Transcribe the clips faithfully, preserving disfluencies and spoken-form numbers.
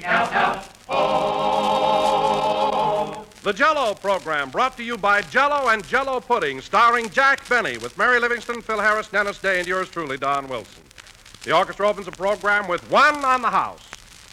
L L O. The Jell-O program brought to you by Jell-O and Jell-O Pudding, starring Jack Benny with Mary Livingston, Phil Harris, Dennis Day, and yours truly, Don Wilson. The orchestra opens the program with One on the House.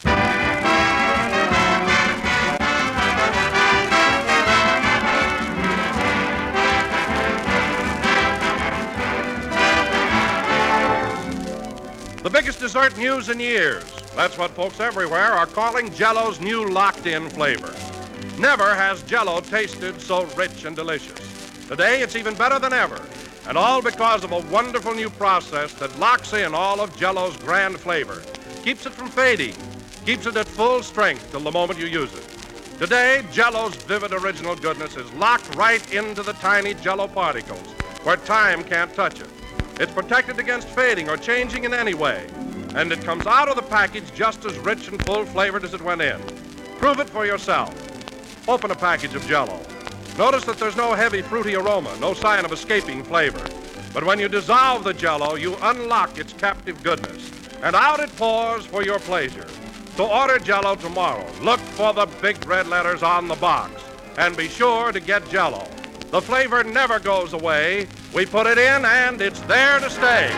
The biggest dessert news in years. That's what folks everywhere are calling Jell-O's new locked-in flavor. Never has Jell-O tasted so rich and delicious. Today, it's even better than ever, and all because of a wonderful new process that locks in all of Jell-O's grand flavor, keeps it from fading, keeps it at full strength till the moment you use it. Today, Jell-O's vivid original goodness is locked right into the tiny Jell-O particles, where time can't touch it. It's protected against fading or changing in any way, and it comes out of the package just as rich and full-flavored as it went in. Prove it for yourself. Open a package of Jell-O. Notice that there's no heavy, fruity aroma, no sign of escaping flavor. But when you dissolve the Jell-O, you unlock its captive goodness, and out it pours for your pleasure. So order Jell-O tomorrow. Look for the big red letters on the box, and be sure to get Jell-O. The flavor never goes away. We put it in, and it's there to stay.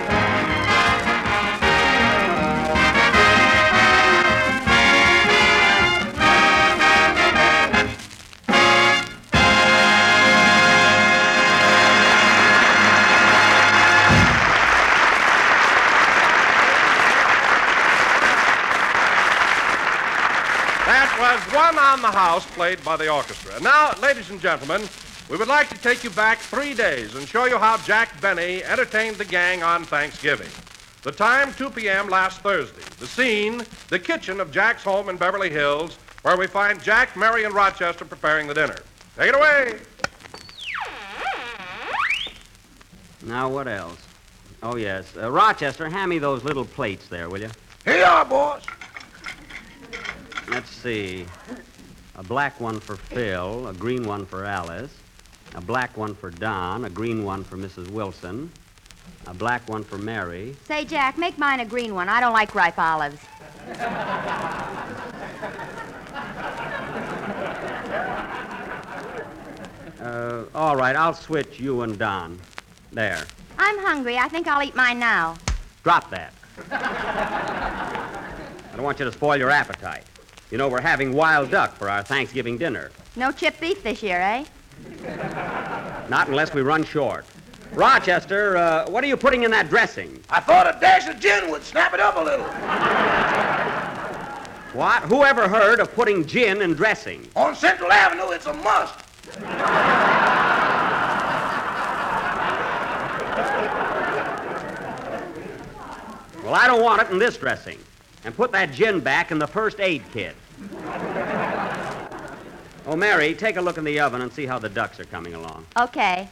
That was One on the House, played by the orchestra. Now, ladies and gentlemen, we would like to take you back three days and show you how Jack Benny entertained the gang on Thanksgiving. The time, two p.m. last Thursday. The scene, the kitchen of Jack's home in Beverly Hills, where we find Jack, Mary, and Rochester preparing the dinner. Take it away. Now, what else? Oh, yes. Uh, Rochester, hand me those little plates there, will you? Here you are, boss. Let's see. A black one for Phil, a green one for Alice, a black one for Don, a green one for Missus Wilson, a black one for Mary. Say, Jack, make mine a green one. I don't like ripe olives. Uh, all right, I'll switch you and Don. There. I'm hungry. I think I'll eat mine now. Drop that. I don't want you to spoil your appetite. You know, we're having wild duck for our Thanksgiving dinner. No chipped beef this year, eh? Not unless we run short. Rochester, uh, what are you putting in that dressing? I thought a dash of gin would snap it up a little. What? Who ever heard of putting gin in dressing? On Central Avenue, it's a must. Well, I don't want it in this dressing. And put that gin back in the first aid kit. Oh, Mary, take a look in the oven and see how the ducks are coming along. Okay.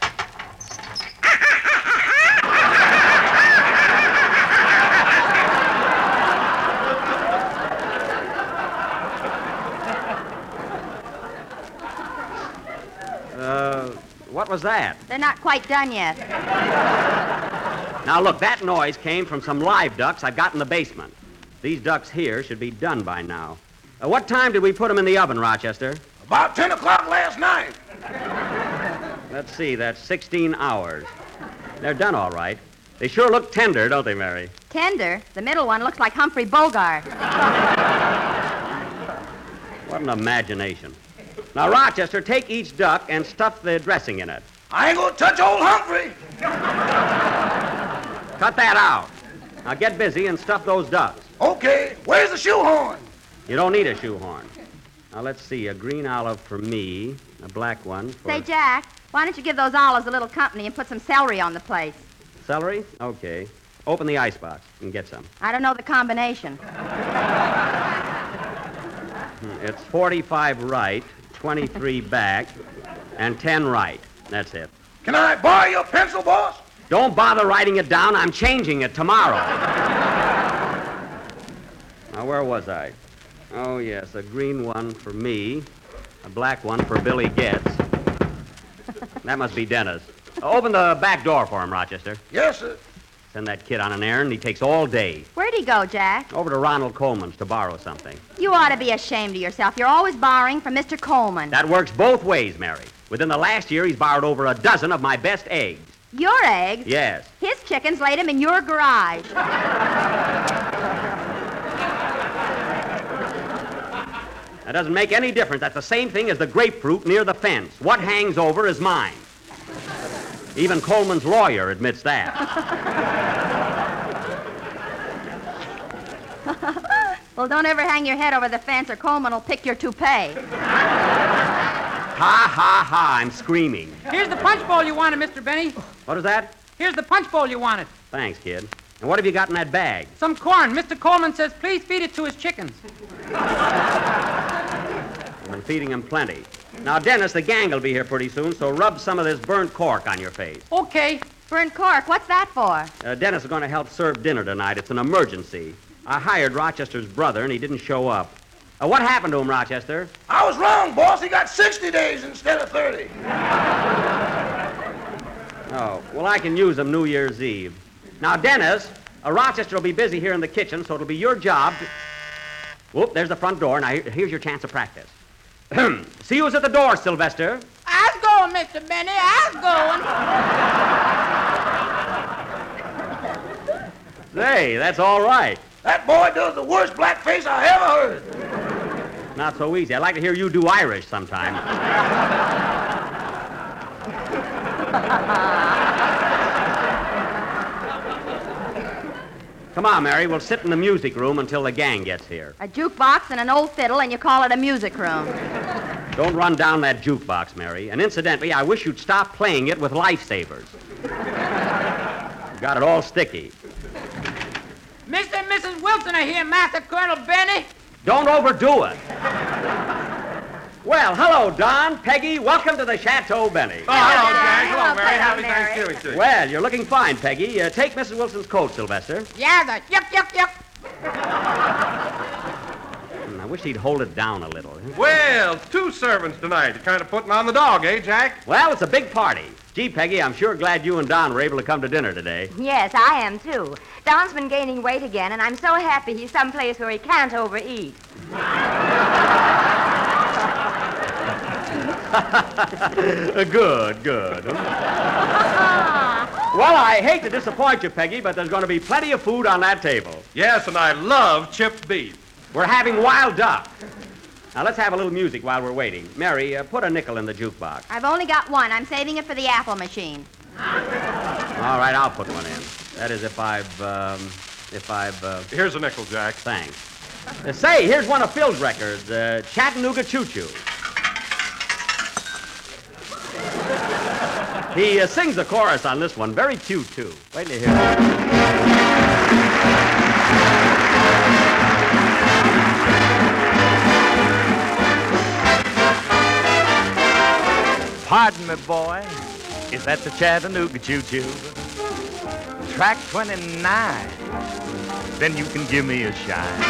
Uh, what was that? They're not quite done yet. Now, look, that noise came from some live ducks I've got in the basement. These ducks here should be done by now. Uh, what time did we put them in the oven, Rochester? About ten o'clock last night. Let's see, that's sixteen hours. They're done all right. They sure look tender, don't they, Mary? Tender? The middle one looks like Humphrey Bogart. What an imagination. Now, Rochester, take each duck and stuff the dressing in it. I ain't gonna touch old Humphrey. Cut that out. Now, get busy and stuff those ducks. Okay, where's the shoehorn? You don't need a shoehorn. Now, let's see, a green olive for me, a black one for... Say, Jack, why don't you give those olives a little company and put some celery on the plate? Celery? Okay. Open the icebox and get some. I don't know the combination. It's forty-five right, twenty-three back, and ten right. That's it. Can I borrow your pencil, boss? Don't bother writing it down. I'm changing it tomorrow. Now, where was I? Oh, yes, a green one for me, a black one for Billy Getz. That must be Dennis. Open the back door for him, Rochester. Yes, sir. Send that kid on an errand. He takes all day. Where'd he go, Jack? Over to Ronald Coleman's to borrow something. You ought to be ashamed of yourself. You're always borrowing from Mister Coleman. That works both ways, Mary. Within the last year, he's borrowed over a dozen of my best eggs. Your eggs? Yes. His chickens laid him in your garage. That doesn't make any difference. That's the same thing as the grapefruit near the fence. What hangs over is mine. Even Coleman's lawyer admits that. Well, don't ever hang your head over the fence or Coleman will pick your toupee. Ha, ha, ha, I'm screaming. Here's the punch bowl you wanted, Mister Benny. What is that? Here's the punch bowl you wanted. Thanks, kid. And what have you got in that bag? Some corn. Mister Coleman says please feed it to his chickens. I've been feeding him plenty. Now, Dennis, the gang will be here pretty soon, so rub some of this burnt cork on your face. Okay. Burnt cork, what's that for? Uh, Dennis is going to help serve dinner tonight. It's an emergency. I hired Rochester's brother, and he didn't show up. Uh, what happened to him, Rochester? I was wrong, boss. He got sixty days instead of thirty. Oh, well, I can use him New Year's Eve. Now, Dennis, uh, Rochester will be busy here in the kitchen, so it'll be your job to... Whoop, there's the front door. Now, here- here's your chance of practice. See you at the door, Sylvester. I's going, Mister Benny. I's going. Say, that's all right. That boy does the worst blackface I ever heard. Not so easy. I'd like to hear you do Irish sometime. Come on, Mary. We'll sit in the music room until the gang gets here. A jukebox and an old fiddle, and you call it a music room. Don't run down that jukebox, Mary. And incidentally, I wish you'd stop playing it with lifesavers. You got it all sticky. Mister and Missus Wilson are here, Master Colonel Benny. Don't overdo it. Well, hello, Don, Peggy. Welcome to the Chateau Benny. Oh, hello, Jack. Hello, Hello, Mary. Hello, Happy Mary. Thanksgiving to you. Well, you're looking fine, Peggy. Uh, take Missus Wilson's coat, Sylvester. Yeah, the yuck, yuck, yuck. Hmm, I wish he'd hold it down a little. Well, two servants tonight. You're kind of putting on the dog, eh, Jack? Well, it's a big party. Gee, Peggy, I'm sure glad you and Don were able to come to dinner today. Yes, I am, too. Don's been gaining weight again, and I'm so happy he's someplace where he can't overeat. Good, good. Well, I hate to disappoint you, Peggy, but there's going to be plenty of food on that table. Yes, and I love chipped beef. We're having wild duck. Now, let's have a little music while we're waiting. Mary, uh, put a nickel in the jukebox. I've only got one. I'm saving it for the apple machine. All right, I'll put one in. That is if I've, um, if I've, uh, Here's a nickel, Jack. thanks. Uh, say, here's one of Phil's records, uh, Chattanooga Choo Choo. He uh, sings the chorus on this one. Very cute, too. Wait till you hear it. Pardon me, boy. Is that the Chattanooga Choo Choo? Track twenty-nine. Then you can give me a shine.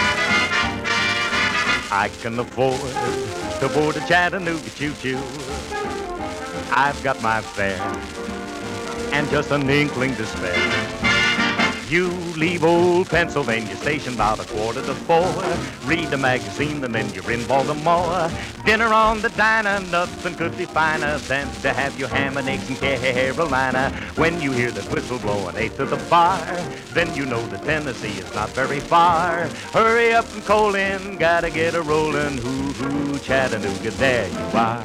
I can afford to board a Chattanooga Choo Choo. I've got my fare and just an inkling to spare. You leave old Pennsylvania Station about a quarter to four. Read the magazine and then you're in Baltimore. Dinner on the diner, nothing could be finer than to have your ham and eggs in Carolina. When you hear that whistle blowing eight to the bar, then you know that Tennessee is not very far. Hurry up and call in, gotta get a rollin'. Hoo hoo, Chattanooga, there you are.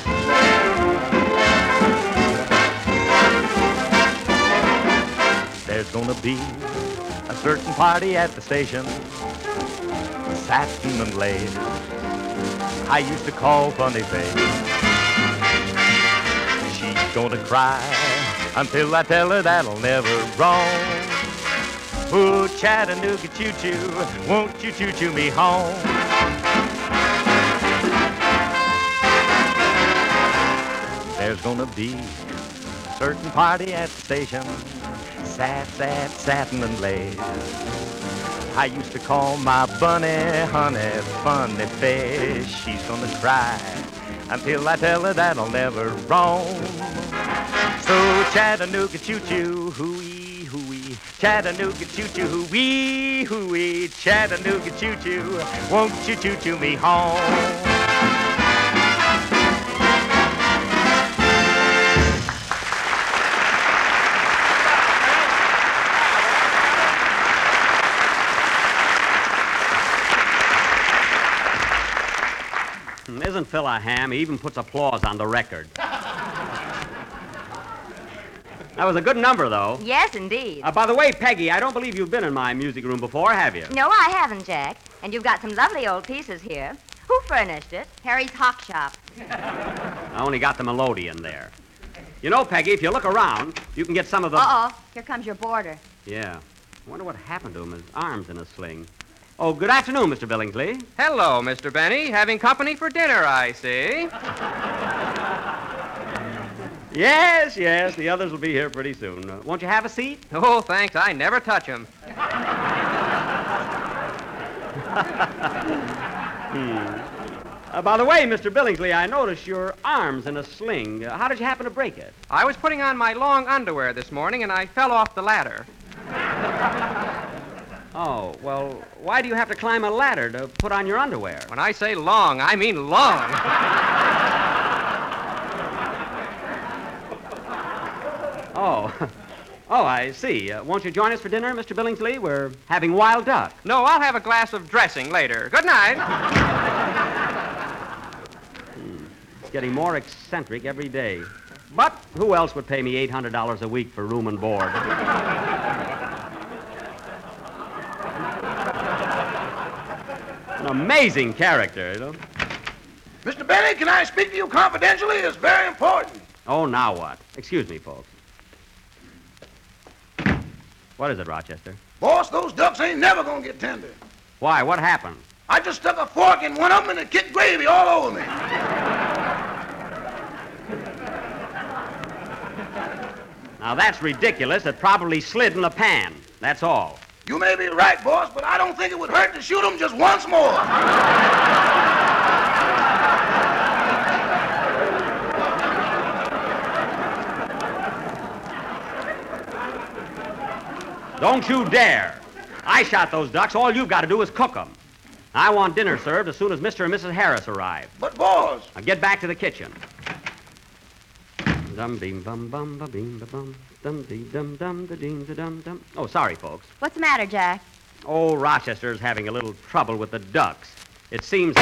There's gonna be a certain party at the station, satin and lace, I used to call Funny Face. She's gonna cry until I tell her that'll never wrong. Oh, Chattanooga choo-choo, won't you choo-choo me home? There's gonna be a certain party at the station, sat, sat, satin and lace. I used to call my bunny, honey, funny face. She's gonna cry until I tell her that I'll never roam. So Chattanooga choo-choo, hooey, hooey, Chattanooga choo-choo, wee hoo-wee, Chattanooga choo-choo, won't you choo-choo me home? Isn't Phil a ham? He even puts applause on the record. That was a good number, though. Yes, indeed. Uh, by the way, Peggy, I don't believe you've been in my music room before, have you? No, I haven't, Jack. And you've got some lovely old pieces here. Who furnished it? Harry's Hawk Shop. I only got the melodeon there. You know, Peggy, if you look around, you can get some of the... Uh-oh. Here comes your boarder. Yeah. I wonder what happened to him. His arm's in a sling. Oh, good afternoon, Mister Billingsley. Hello, Mister Benny. Having company for dinner, I see. Yes, yes. The others will be here pretty soon. Uh, won't you have a seat? Oh, thanks. I never touch 'em. hmm. Uh, by the way, Mister Billingsley, I noticed your arm's in a sling. Uh, how did you happen to break it? I was putting on my long underwear this morning, and I fell off the ladder. Oh, well, why do you have to climb a ladder to put on your underwear? When I say long, I mean long. Oh. Oh, I see. Uh, won't you join us for dinner, Mister Billingsley? We're having wild duck. No, I'll have a glass of dressing later. Good night. hmm. It's getting more eccentric every day. But who else would pay me eight hundred dollars a week for room and board? An amazing character, you know. Mister Benny, can I speak to you confidentially? It's very important. Oh, now what? Excuse me, folks. What is it, Rochester? Boss, those ducks ain't never gonna get tender. Why? What happened? I just stuck a fork in one of them and it kicked gravy all over me. Now, that's ridiculous. It probably slid in the pan. That's all. You may be right, boss, but I don't think it would hurt to shoot them just once more. Don't you dare. I shot those ducks. All you've got to do is cook them. I want dinner served as soon as Mister and Missus Harris arrive. But, boss... Now get back to the kitchen. Dum ding bum bum ba bing ba bum dum dee dum dum da ding da dum dum. Oh, sorry, folks. What's the matter, Jack? Oh, Rochester's having a little trouble with the ducks. It seems...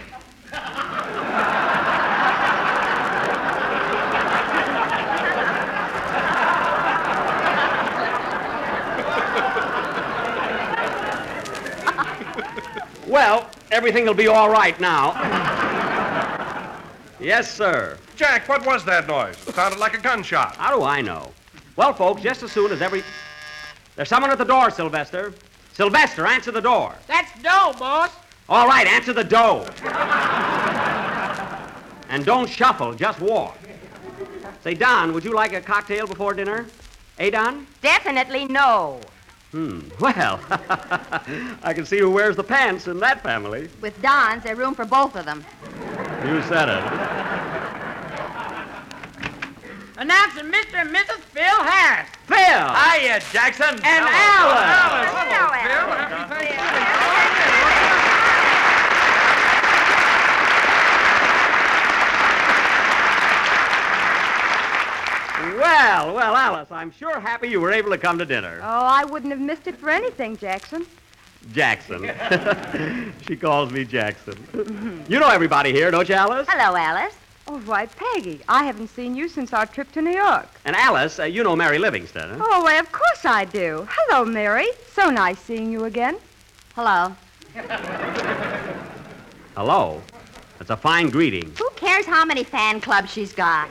Well, everything will be all right now. Yes, sir. Jack, what was that noise? It sounded like a gunshot. How do I know? Well, folks, just as soon as every... There's someone at the door, Sylvester. Sylvester, answer the door. That's dough, boss. All right, answer the door. And don't shuffle, just walk. Say, Don, would you like a cocktail before dinner? Eh, Don? Definitely no. Hmm, well, I can see who wears the pants in that family. With Don's, there's room for both of them. You said it. Announcing Mister and Missus Phil Harris. Phil! Hiya, Jackson. And Alice! Alice! Hello, Phil. Alice. Happy Thanksgiving. Well, well, Alice, I'm sure happy you were able to come to dinner. Oh, I wouldn't have missed it for anything, Jackson. Jackson. She calls me Jackson. You know everybody here, don't you, Alice? Hello, Alice. Oh, why, Peggy, I haven't seen you since our trip to New York. And Alice, uh, you know Mary Livingston, huh? Oh, why, of course I do. Hello, Mary. So nice seeing you again. Hello. Hello. That's a fine greeting. Who cares how many fan clubs she's got?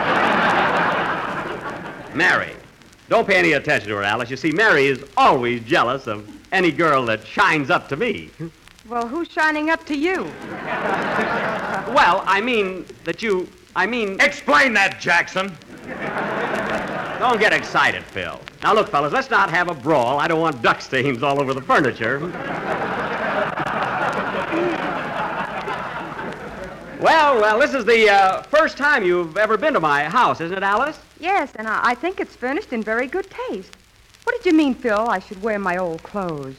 Mary. Don't pay any attention to her, Alice. You see, Mary is always jealous of any girl that shines up to me. Well, who's shining up to you? Well, I mean that you... I mean... Explain that, Jackson. Don't get excited, Phil. Now, look, fellas, let's not have a brawl. I don't want duck stains all over the furniture. Well, well, this is the uh, first time you've ever been to my house, isn't it, Alice? Yes, and I, I think it's furnished in very good taste. What did you mean, Phil? I should wear my old clothes.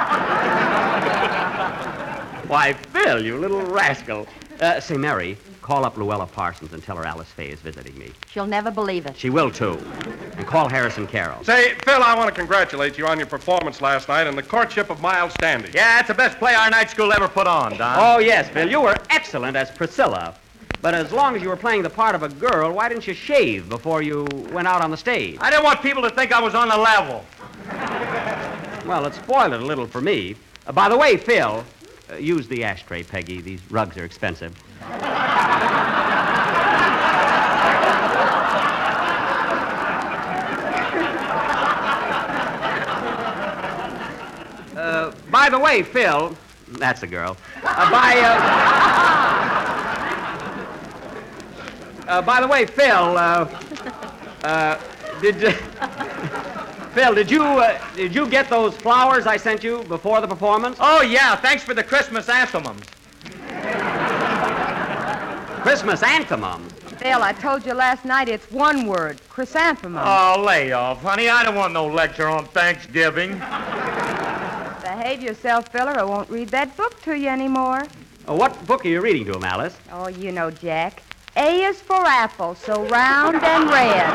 Why, Phil, you little rascal. Uh, say, Mary, call up Luella Parsons and tell her Alice Faye is visiting me. She'll never believe it. She will, too. And call Harrison Carroll. Say, Phil, I want to congratulate you on your performance last night in The Courtship of Miles Standish. Yeah, it's the best play our night school ever put on, Don. Oh, yes, Phil, you were excellent as Priscilla. But as long as you were playing the part of a girl, why didn't you shave before you went out on the stage? I didn't want people to think I was on the level. Well, it spoiled it a little for me. Uh, by the way, Phil, uh, use the ashtray, Peggy. These rugs are expensive. uh, by the way, Phil, that's a girl. Uh, by, uh... Uh, by the way, Phil, uh, uh, did uh, Phil, did you uh, did you get those flowers I sent you before the performance? Oh, yeah, thanks for the Christmas anthemums. Christmas anthemums? Phil, I told you last night it's one word, chrysanthemum. Oh, lay off, honey. I don't want no lecture on Thanksgiving. Behave yourself, Phil, or I won't read that book to you anymore. Uh, what book are you reading to him, Alice? Oh, you know, Jack. A is for apple, so round and red.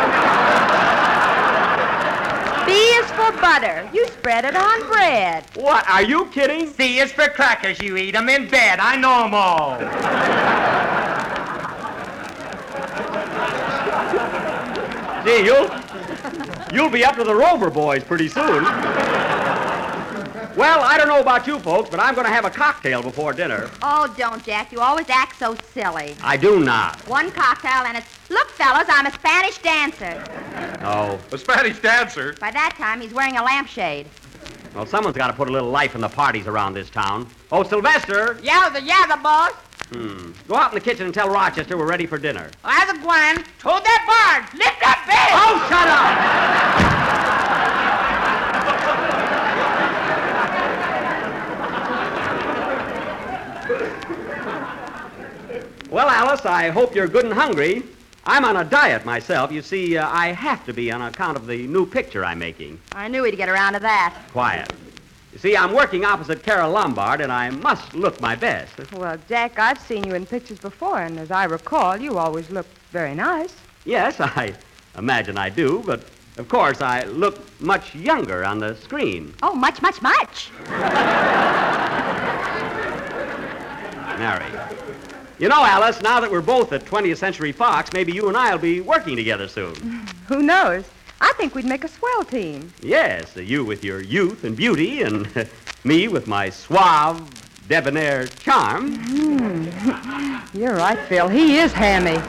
B is for butter. You spread it on bread. What? Are you kidding? C is for crackers. You eat them in bed. I know them all. Gee, you'll, you'll be up to the Rover boys pretty soon. Well, I don't know about you folks, but I'm going to have a cocktail before dinner. Oh, don't, Jack. You always act so silly. I do not. One cocktail and it's, look, fellas, I'm a Spanish dancer. Oh. A Spanish dancer? By that time, he's wearing a lampshade. Well, someone's got to put a little life in the parties around this town. Oh, Sylvester. Yowza, yowza, boss. Hmm. Go out in the kitchen and tell Rochester we're ready for dinner. As a Gwen, hold that barge. Lift that bed. Oh, shut up! Well, Alice, I hope you're good and hungry. I'm on a diet myself. You see, uh, I have to be on account of the new picture I'm making. I knew he'd get around to that. Quiet. You see, I'm working opposite Carol Lombard, and I must look my best. Well, Jack, I've seen you in pictures before, and as I recall, you always look very nice. Yes, I imagine I do, but of course I look much younger on the screen. Oh, much, much, much. Mary. You know, Alice, now that we're both at twentieth Century Fox, maybe you and I will be working together soon. Who knows? I think we'd make a swell team. Yes, uh, you with your youth and beauty, and me with my suave, debonair charm. Mm. You're right, Phil. He is hammy.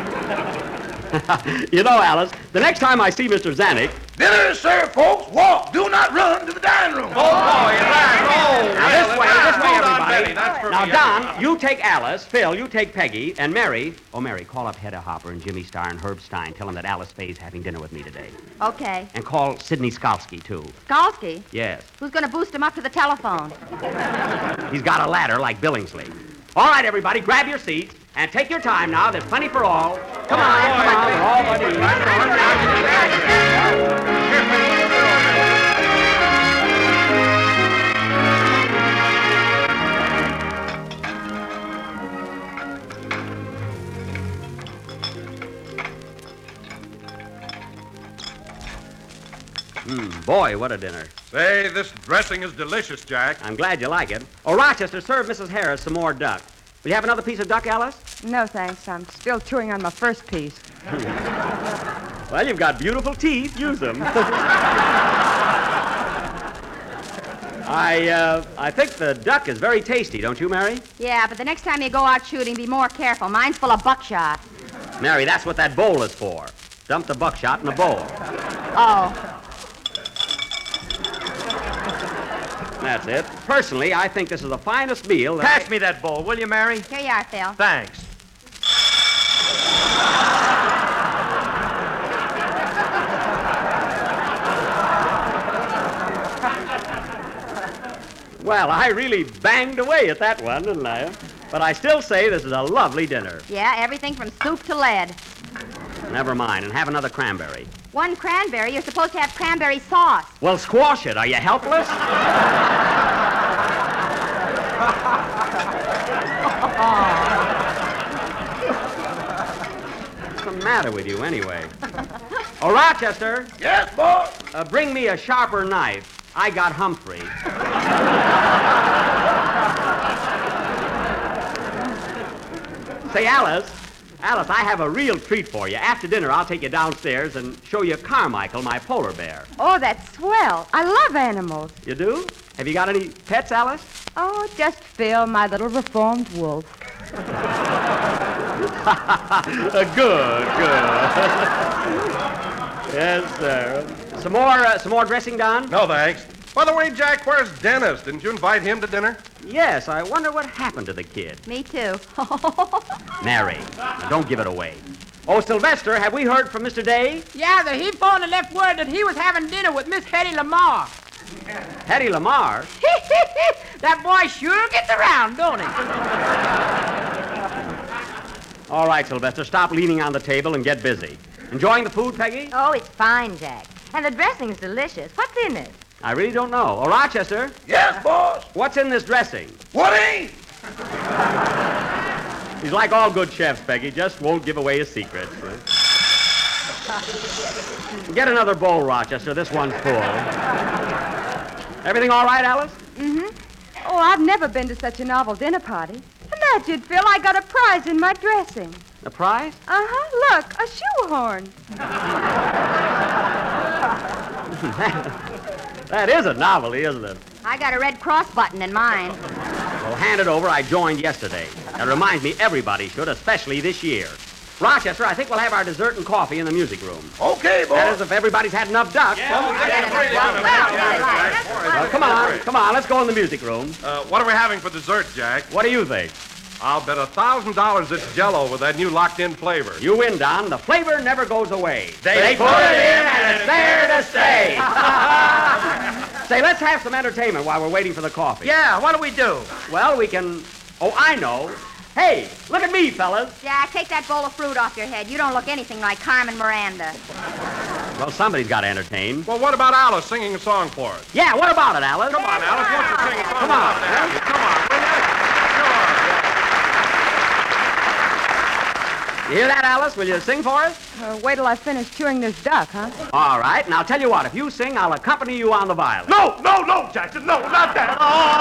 You know, Alice, the next time I see Mister Zanuck... Dinner is served, folks. Walk. Do not run to the dining room. Oh, boy, is that? Oh, Now, this way, this way, Hold on, everybody. Betty, that's for Now, me. Don, you take Alice. Phil, you take Peggy. And Mary... Oh, Mary, call up Hedda Hopper and Jimmy Starr and Herb Stein. Tell them that Alice Faye's having dinner with me today. Okay. And call Sidney Skalski, too. Skalski? Yes. Who's going to boost him up to the telephone? He's got a ladder like Billingsley. All right, everybody, grab your seats and take your time now. There's plenty for all. Come on, come on. We're all ready. Mm, boy, what a dinner. Say, this dressing is delicious, Jack. I'm glad you like it. Oh, Rochester, serve Missus Harris some more duck. Will you have another piece of duck, Alice? No, thanks. I'm still chewing on my first piece. Well, you've got beautiful teeth. Use them. I, uh, I think the duck is very tasty, don't you, Mary? Yeah, but the next time you go out shooting, be more careful. Mine's full of buckshot. Mary, that's what that bowl is for. Dump the buckshot in the bowl. Oh. That's it. Personally, I think this is the finest meal that Pass I... me that bowl, will you, Mary? Here you are, Phil. Thanks. Well, I really banged away at that one, didn't I? But I still say this is a lovely dinner. Yeah, everything from soup to lead. Never mind, and have another cranberry. One cranberry. You're supposed to have cranberry sauce. Well, squash it. Are you helpless? What's the matter with you, anyway? Oh, Rochester. Yes, boss? Uh, bring me a sharper knife. I got Humphrey. Say, Alice. Alice, I have a real treat for you. After dinner, I'll take you downstairs and show you Carmichael, my polar bear. Oh, that's swell. I love animals. You do? Have you got any pets, Alice? Oh, just Phil, my little reformed wolf. good, good. Yes, sir. Some more, uh, some more dressing, Don? No, thanks. By the way, Jack, where's Dennis? Didn't you invite him to dinner? Yes, I wonder what happened to the kid. Me too. Mary, now don't give it away. Oh, Sylvester, have we heard from Mister Day? Yeah, the he phoned and left word that he was having dinner with Miss Hetty Lamar. Hetty Lamar? That boy sure gets around, don't he? All right, Sylvester, stop leaning on the table and get busy. Enjoying the food, Peggy? Oh, it's fine, Jack. And the dressing's delicious. What's in it? I really don't know. Oh, Rochester? Yes, boss? What's in this dressing? What ain't? He's like all good chefs, Peggy, just won't give away his secrets. Get another bowl, Rochester. This one's full. Everything all right, Alice? Mm-hmm. Oh, I've never been to such a novel dinner party. Imagine, Phil, I got a prize in my dressing. A prize? Uh-huh. Look, a shoehorn. That is a novelty, isn't it? I got a Red Cross button in mine. Well, hand it over. I joined yesterday. That reminds me everybody should, especially this year. Rochester, I think we'll have our dessert and coffee in the music room. Okay, boss. That is, if everybody's had enough duck. Well, come on, come on. Let's go in the music room. Uh, what are we having for dessert, Jack? What do you think? I'll bet a thousand dollars it's Jell-O with that new locked-in flavor. You win, Don. The flavor never goes away. They, they put it in and it's there to stay. Say, let's have some entertainment while we're waiting for the coffee. Yeah, what do we do? Well, we can... Oh, I know. Hey, look at me, fellas. Jack, take that bowl of fruit off your head. You don't look anything like Carmen Miranda. Well, somebody's got to entertain. Well, what about Alice singing a song for us? Yeah, what about it, Alice? Come on, Alice. Won't you sing a song? Come on. Come on, will you? You hear that, Alice? Will you sing for us? Uh, wait till I finish chewing this duck, huh? All right. Now, tell you what. If you sing, I'll accompany you on the violin. No, no, no, Jackson. No, not that.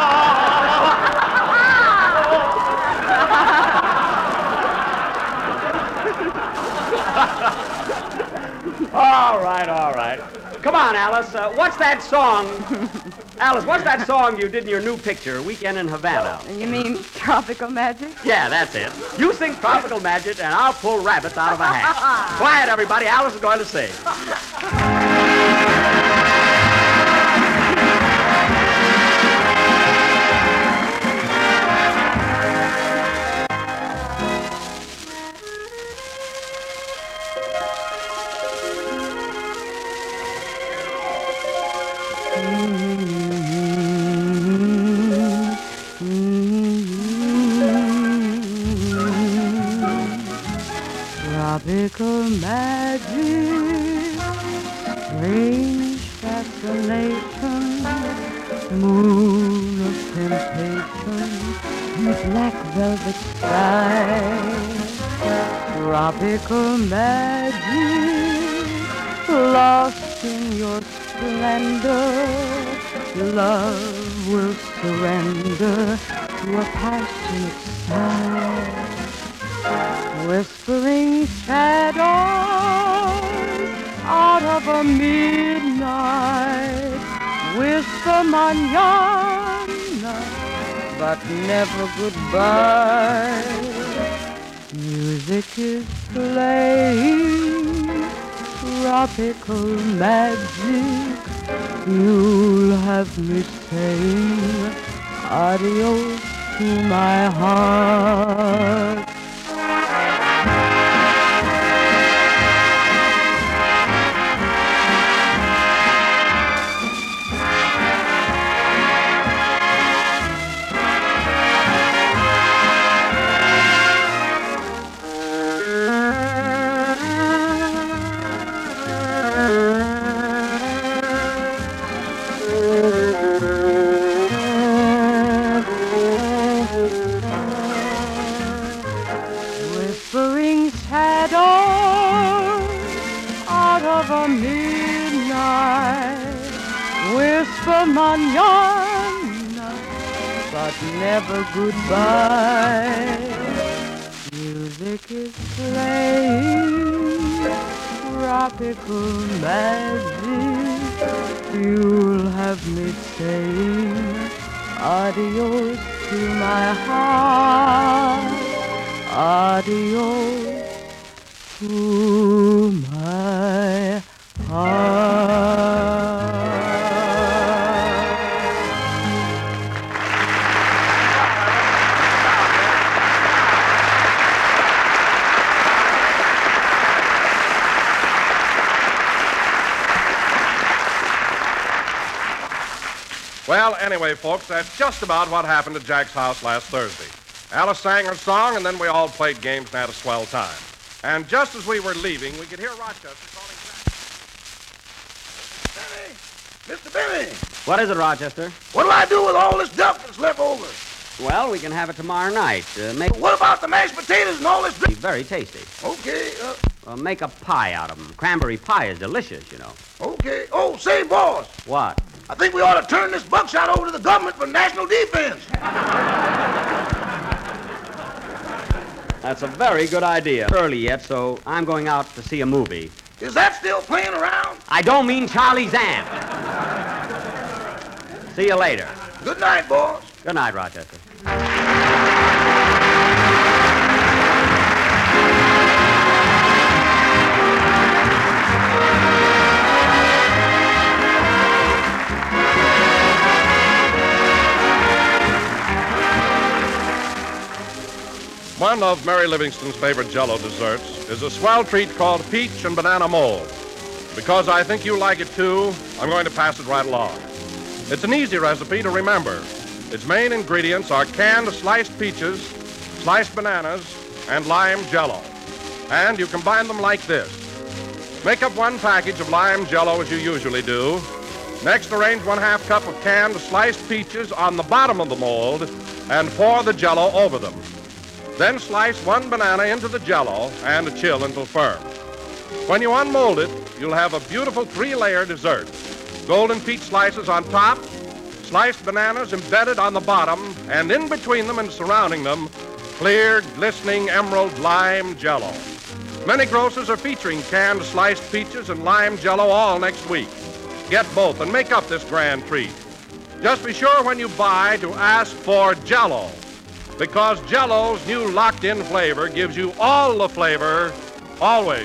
All right, all right. Come on, Alice. Uh, what's that song? Alice, what's that song you did in your new picture, Weekend in Havana? You mean Tropical Magic? Yeah, that's it. You sing Tropical Magic, and I'll pull rabbits out of a hat. Quiet, everybody. Alice is going to sing. Tropical magic, strange fascination, moon of temptation, black velvet sky. Tropical magic, lost in your splendor, love will surrender to a passionate sigh. Whispering shadows out of a midnight, whisper mañana, but never goodbye. Music is playing tropical magic. You'll have me saying adios to my heart. after midnight, whisper mañana, but never goodbye. Music is playing tropical magic. You'll have me saying adios to my heart, adios to my heart. Well, anyway, folks, that's just about what happened at Jack's house last Thursday. Alice sang her song, and then we all played games and had a swell time. And just as we were leaving, we could hear Rochester calling Jack. Benny! Mister Benny! What is it, Rochester? What do I do with all this duck that's left over? Well, we can have it tomorrow night. Uh, make What about the mashed potatoes and all this Be drink? very tasty. Okay, uh, Uh, make a pie out of them. Cranberry pie is delicious, you know. okay. Oh, say, boss, What? I think we ought to turn this buckshot over to the government for national defense. That's a very good idea. Early yet, so I'm going out to see a movie. Is that still playing around? I don't mean Charlie's Aunt. See you later. Good night, boss. Good night, Rochester. One of Mary Livingston's favorite Jell-O desserts is a swell treat called peach and banana mold. Because I think you like it too, I'm going to pass it right along. It's an easy recipe to remember. Its main ingredients are canned sliced peaches, sliced bananas, and lime Jell-O. And you combine them like this. Make up one package of lime Jell-O as you usually do. Next, arrange one half cup of canned sliced peaches on the bottom of the mold and pour the Jell-O over them. Then slice one banana into the Jell-O and chill until firm. When you unmold it, you'll have a beautiful three-layer dessert. Golden peach slices on top, sliced bananas embedded on the bottom, and in between them and surrounding them, clear, glistening emerald lime Jell-O. Many grocers are featuring canned sliced peaches and lime Jell-O all next week. Get both and make up this grand treat. Just be sure when you buy to ask for Jell-O, because Jell-O's new locked-in flavor gives you all the flavor, always.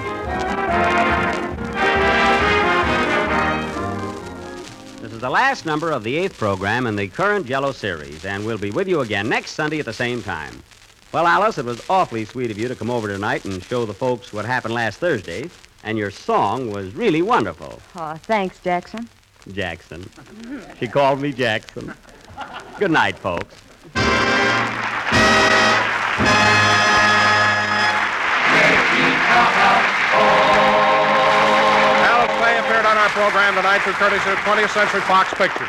This is the last number of the eighth program in the current Jell-O series, and we'll be with you again next Sunday at the same time. Well, Alice, it was awfully sweet of you to come over tonight and show the folks what happened last Thursday, and your song was really wonderful. Oh, thanks, Jackson. Jackson. She called me Jackson. Good night, folks. Alice Faye appeared on our program tonight through courtesy of twentieth Century Fox Pictures.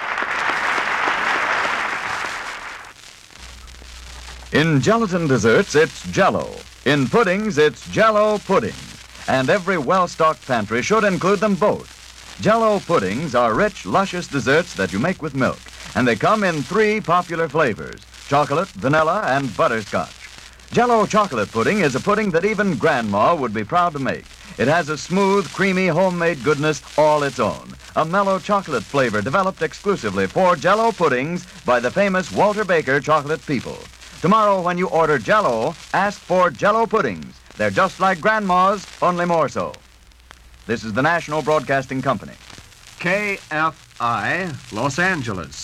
In gelatin desserts, it's Jell-O. In puddings, it's Jell-O pudding. And every well-stocked pantry should include them both. Jell-O puddings are rich, luscious desserts that you make with milk. And they come in three popular flavors: chocolate, vanilla, and butterscotch. Jell-O chocolate pudding is a pudding that even Grandma would be proud to make. It has a smooth, creamy, homemade goodness all its own. A mellow chocolate flavor developed exclusively for Jell-O puddings by the famous Walter Baker chocolate people. Tomorrow, when you order Jell-O, ask for Jell-O puddings. They're just like Grandma's, only more so. This is the National Broadcasting Company. K F I, Los Angeles.